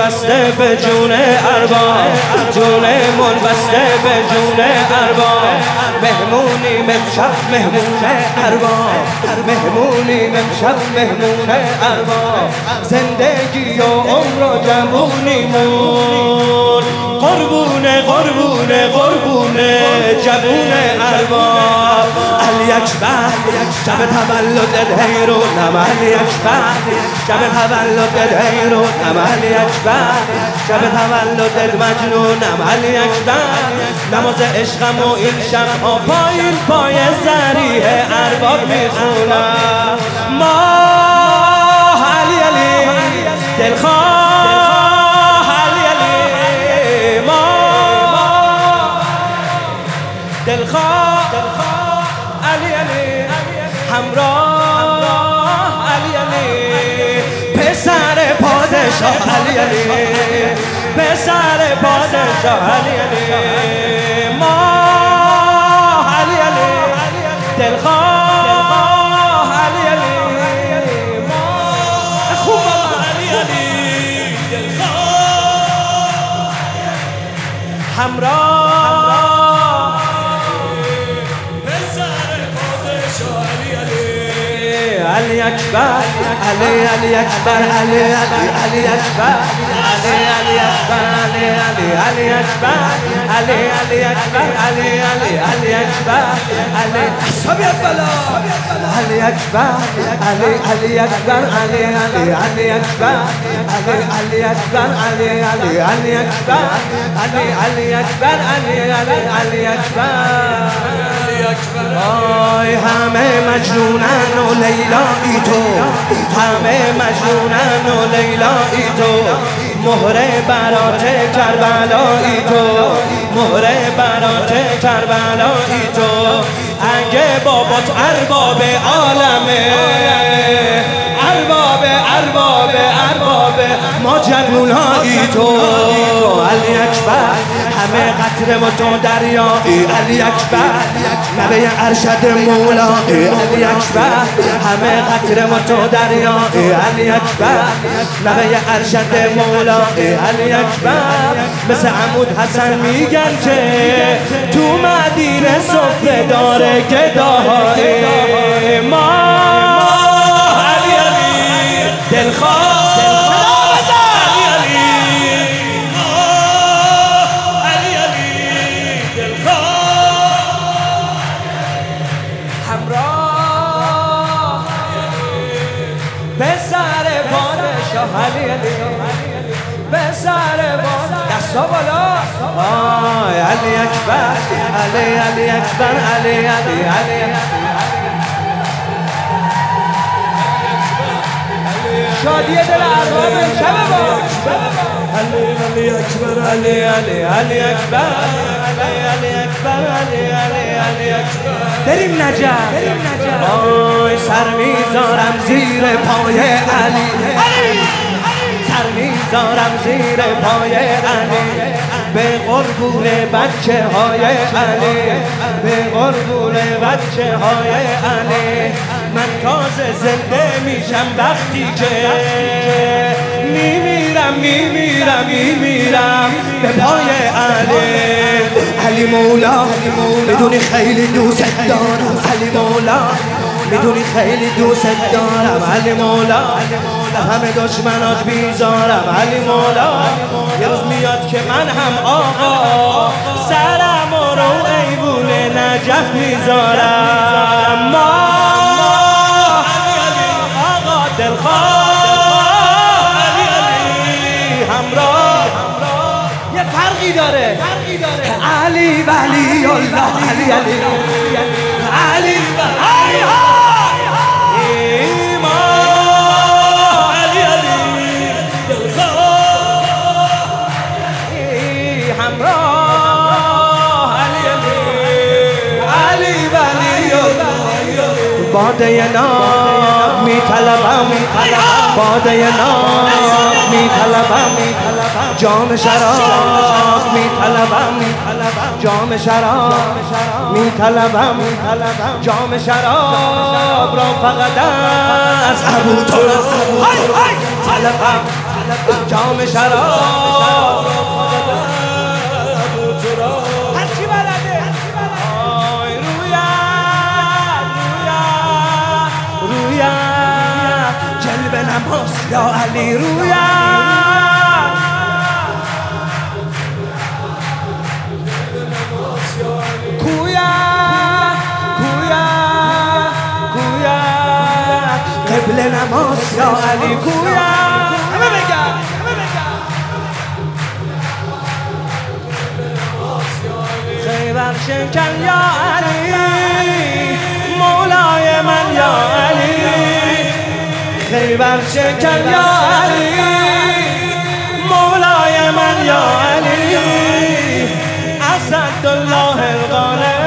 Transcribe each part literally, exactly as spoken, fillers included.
بسته به جون ارباب، جون من بسته به جون ارباب. مهمونی امشب مهمون ارباب، مهمونی امشب مهمون ارباب. زندگی و عمر و جوونیمون قربونه قربونه قربونه جوون ارباب. علی اکبر شب تولدت هیرونم، علی اکبر شب تولدت هیرونم، علی اکبر شب تولدت مجنونم، علی اکبر نماز عشقم و این شب ها پایین پای ذریح ارباب میخونم. ما علی علی دلخواه، علی علی ما دلخواه، علی علی همراه، علی علی پسر پادشاه، علی علی پسر پادشاه، علی علی ما علی علی دلخواه، علی علی ما خوب علی علی دلخواه همراه پسر پادشاه، علی علی علی اکبر، علی علی اکبر، علی علی علی اکبر، علی علی اکبر، علی علی علی اکبر، علی علی اکبر، علی علی علی اکبر، علی حسابی بالا، علی اکبر، علی علی اکبر، علی علی علی اکبر، علی علی اکبر، علی علی علی اکبر، علی علی اکبر، علی علی علی اکبر. آی همه مجنونن و لیلایی تو، همه مجنونن و لیلایی تو. مهر برات کربلایی تو، مهر برات کربلایی تو. اگه بابات ارباب عالمه، ارباب ارباب ارباب ما جوونایی تو. علی اکبر همه قطره و تو دریایی، علی اکبر نبی ارشد مولایی، علی اکبر همه قطره و تو دریایی، علی اکبر نبی ارشد مولایی، علی اکبر مثل عمود حسن میگن که تو مدینه صفره داره گداهای ما. علی علی دلخواه، پسر پادشاه، علی علی پسر پادشاه دستا بالا. آی علی اکبر، علی علی اکبر، علی علی علی شادی دل ارباب شب با علی علی اکبر، علی علی علی اکبر، علی علی اکبر، علی علی علی اکبر. بریم نجف، بریم نجف. آی سر میذارم زیر پای علی، سر میذارم زیر پای علی. به قربون بچه های علی، به قربون بچه های علی. من تازه زنده میشم وقتی که میمیرم میمیرم میمیرم به پای علی. علی مولا میدونی خیلی دوست دارم، علی مولا میدونی خیلی دوست دارم، علی مولا همه دشمنات بیزارم، علی مولا یه روز میاد که من هم آقا سرم رو ایوون نجف میذارم. ما آقا دلخواه، علی علی همراه یه فرقی داره، علی ولی الله، علی علی علی های باده نام میطلبم، باده نام میطلبم، جام شراب میطلبم، جام شراب میطلبم، جام شراب را فقط از ابو طلبم، جام شراب هرچی بلده آی رویا رویا رویا جلب نماز یا علی رویا کویا کویا کویا قبل نماز یا علی کویا همه بگم همه بگم خیبر شکن یا علی مولای من یا علی خیبر شکن یا علی مولای من یا علی اسد الله الغالب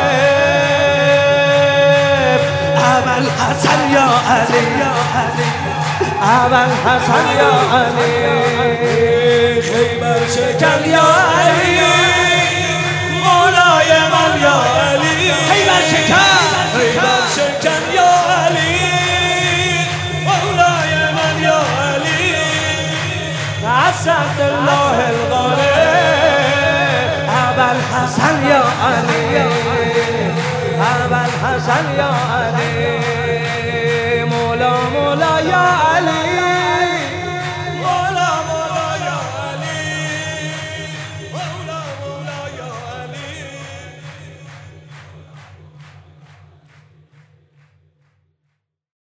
ابل حسن یا علی ابل حسن یا علی خیبر شکن یا علی مولای من یا علی خیبر شکن خیبر شکن یا علی مولای من یا علی اسد الله الغالب ابل حسن یا علی ابل حسن یا علی